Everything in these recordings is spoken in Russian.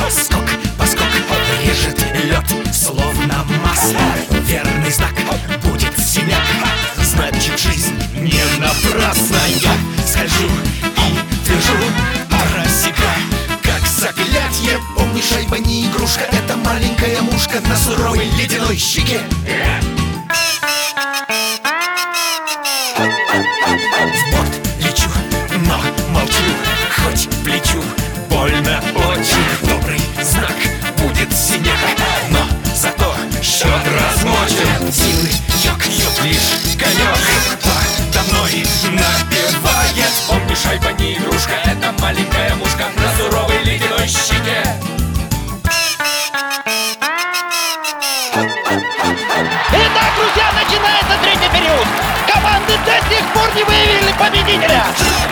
Скок, поскок, режет лед, словно масло. Верный знак, будет синяк, значит жизнь не напрасна. Я скольжу и твержу про себя, как заклятье. Помни, шайба не игрушка, это маленькая мушка на суровой ледяной щеке. В борт лечу, но молчу, хоть плечу больно очень. Добрый знак, будет синяк, но зато счет размочен. Силы йог, лишь конек подо мной напевает. Помни, шайба не игрушка, это маленькая мушка на суровой ледяной щеке. Итак, друзья, начинается третий период. Команды до сих пор не выявили победителя.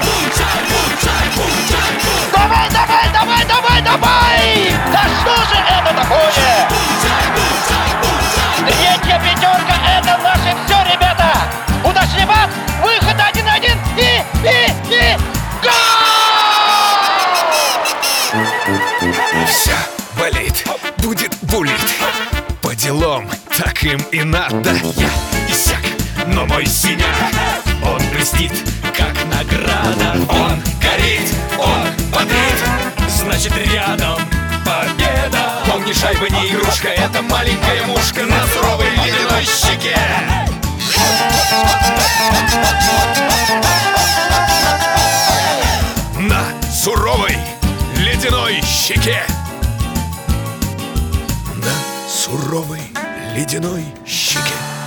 Давай, давай, давай, давай, давай! Да что же это такое? Третья пятерка — это наше все, ребята! Удачный бат, выход 1-1 и гол! Вся болит, будет булит. По делам, так им и надо. Я иссяк, но мой синяк, он блестит, как награда. Он горит, он бодрит, значит рядом победа. Помни, шайба не игрушка, это маленькая мушка на суровой ледяной щеке. На суровой ледяной щеке. На суровой ледяной щеке.